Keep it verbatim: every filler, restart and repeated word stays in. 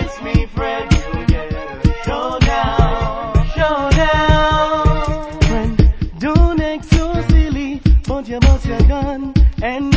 It's me, Fred, you get a showdown, showdown. When don't act so silly, but you bust your gun and